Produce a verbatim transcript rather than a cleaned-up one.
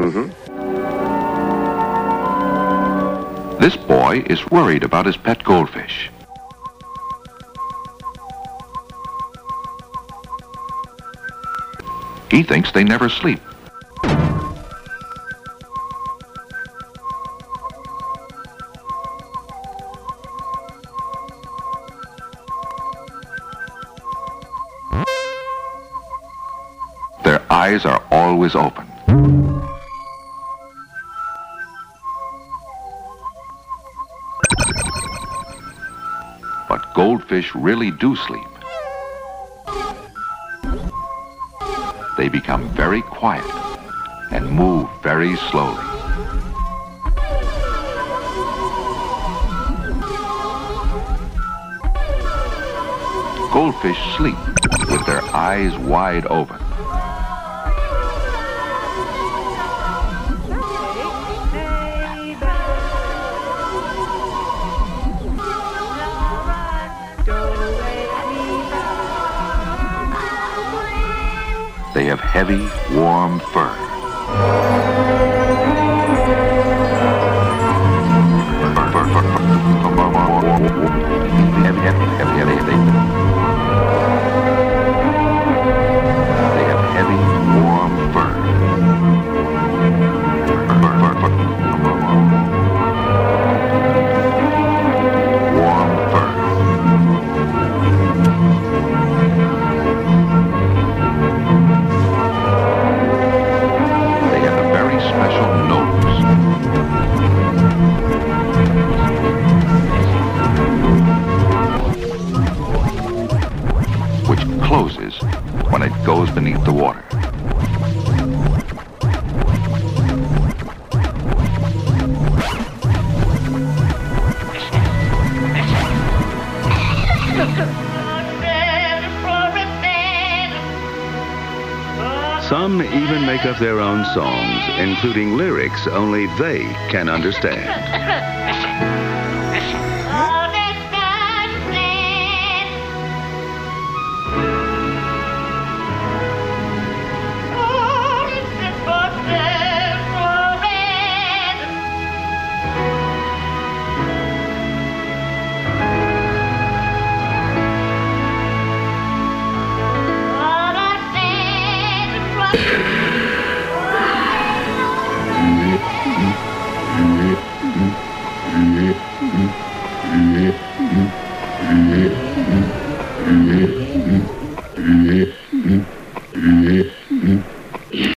Mm-hmm. This boy is worried about his pet goldfish. He thinks they never sleep. Their eyes are always open. But goldfish really do sleep. They become very quiet and move very slowly. Goldfish sleep with their eyes wide open. They have heavy, warm fur. Heavy, heavy, heavy, heavy, heavy. They have heavy, warm fur. Warm fur. Special nose. Which closes when it goes beneath the water. Some even make up their own songs, including lyrics only they can understand.